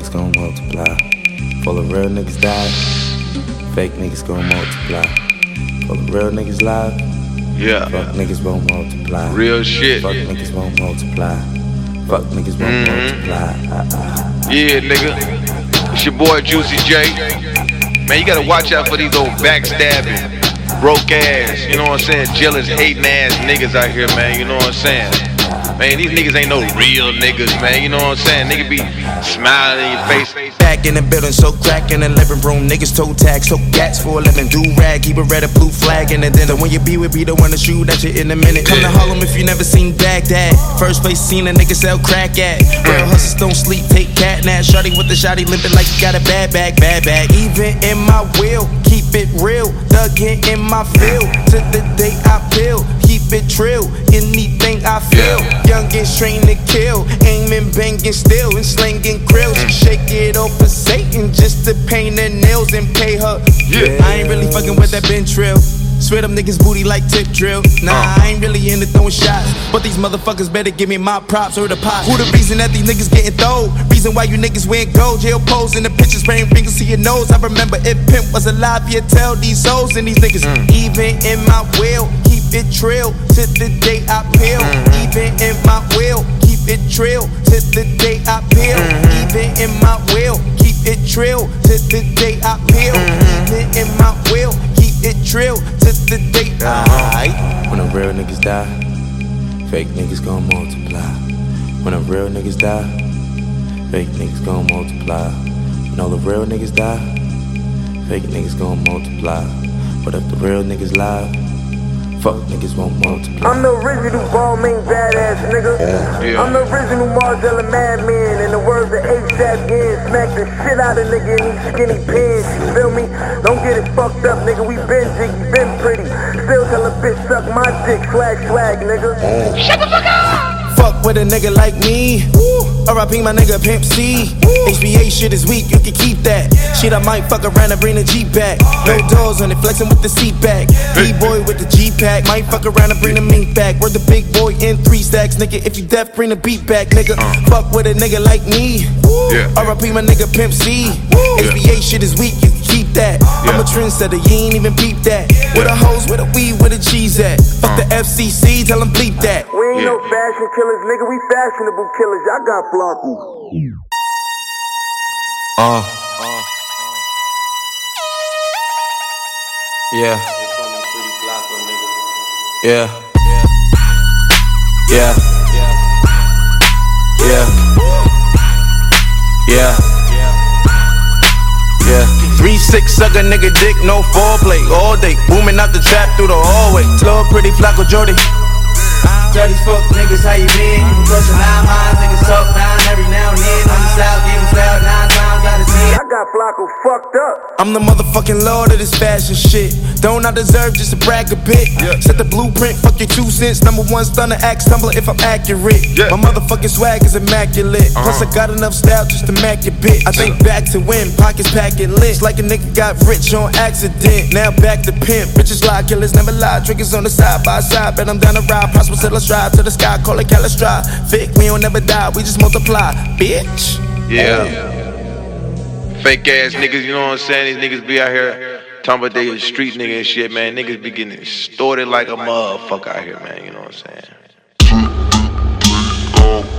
niggas gon' multiply. Full of real niggas die. Fake niggas gon' multiply. Full of real niggas live. Yeah. Fuck niggas won't multiply. Real shit. Fuck niggas won't multiply. Fuck niggas won't multiply. Yeah, nigga. It's your boy Juicy J. Man, you gotta watch out for these old backstabbing, broke ass, you know what I'm saying, jealous, hating ass niggas out here, man, you know what I'm saying. Man, these niggas ain't no real niggas, man, you know what I'm saying. Nigga be smiling in your face. Back in the building, so crack in the living room. Niggas toe tag, so gats for a living. Do rag, keep a red or blue flag in the dinner. When you be with me, the one to shoot at you in a minute. Come to Harlem if you never seen Baghdad. First place seen a nigga sell crack at. Real hustlers don't sleep, take cat nap. Shorty with the shotty limping like you got a bad bag, bad bag. Even in my will, keep it real. Dug in my field, to the day I peel. Keep it trill, anything I feel. Youngins trained to kill, aiming, banging, still, and slinging krills. Shake it off for Satan just to paint her nails and pay her. I ain't really fucking with that bench trill. Swear them niggas booty like tip drill. Nah, I ain't really into throwing shots, but these motherfuckers better give me my props or the pot. Who the reason that these niggas getting throwed? Reason why you niggas wearing gold. Jail pose in the pictures, spraying fingers to your nose. I remember if Pimp was alive, you'd tell these hoes and these niggas. Even in my will, keep it trill to the day I peel. Even in my will, keep it trill to the day I peel. Even in my will, keep it trill to the day I peel. Even in my will, keep it trill to the day I. When the real niggas die, fake niggas gon' multiply. When the real niggas die, fake niggas gon' multiply. When all the real niggas die, fake niggas gon' multiply. But if the real niggas live, fuck niggas won't multiply. I'm the original ball main badass nigga. I'm the original Margella madman. In the words of ASAP Yen, smack the shit out of nigga in these skinny pants. You feel me? Don't get it fucked up, nigga. We been jiggy, been pretty. Still tell a bitch suck my dick, swag, nigga. Shut the fuck up! Fuck with a nigga like me. R.I.P. my nigga Pimp C. HBA shit is weak, you can keep that. Shit, I might fuck around and bring the Jeep back. No doors on it, flexing with the seat back. B-boy with the G-pack, might fuck around and bring the mink back. We're the big boy in 3 stacks, nigga. If you deaf, bring the beat back, nigga. Fuck with a nigga like me. R.I.P. my nigga Pimp C. HBA shit is weak, you can keep that. I'm a trendsetter, you ain't even peep that. Where the hoes, where the weed, where the cheese at? Fuck the FCC, tell them bleep that. We ain't no fashion killers, nigga. We fashionable killers. Y'all got Flocko. Yeah. Yeah. Yeah. Yeah. Yeah. Yeah. 3-6 suck a nigga dick, no foreplay. All day, booming out the trap through the hallway. Slow pretty Flocko Jordy. Tell these fuck niggas how you been. You brush a 9 miles, niggas talk 9 every now and then. On the south, getting cloud 9 times, gotta see it. I got Flocko fucked up. I'm the motherfucking lord of this fashion shit. Don't I deserve just to brag a bit? Set the blueprint, fuck your 2 cents. Number 1 stunner, axe tumbler if I'm accurate. My motherfucking swag is immaculate. Plus I got enough style just to mack your bitch. I think back to when, pockets packing lit. Like a nigga got rich on accident. Now back to pimp, bitches lie, killers never lie. Triggers on the side by side, bet I'm down to ride. Prosper till I strive to the sky, call it catastrophic. We don't never die, we just multiply, bitch. Fake ass niggas, you know what I'm saying? These niggas be out here talking about they a street nigga and shit, man. Niggas be getting extorted like a motherfucker out here, man. You know what I'm saying?